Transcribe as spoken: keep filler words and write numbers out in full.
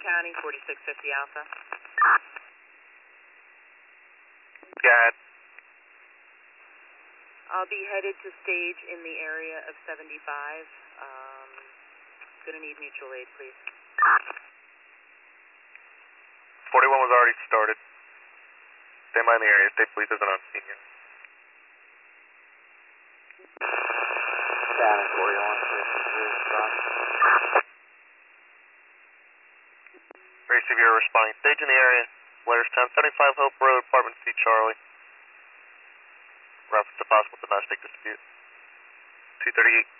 County, forty-six fifty Alpha. Got. I'll be headed to stage in the area of seventy-five. Um, gonna need mutual aid, please. forty-one was already started. Stay by in the area. State police isn't on scene yet. County, forty-one fifty-three, stop. Very severe responding. Stage in the area. Blairstown, seventy-five Hope Road, Apartment C, Charlie. Reference to possible domestic dispute. two thirty-eight.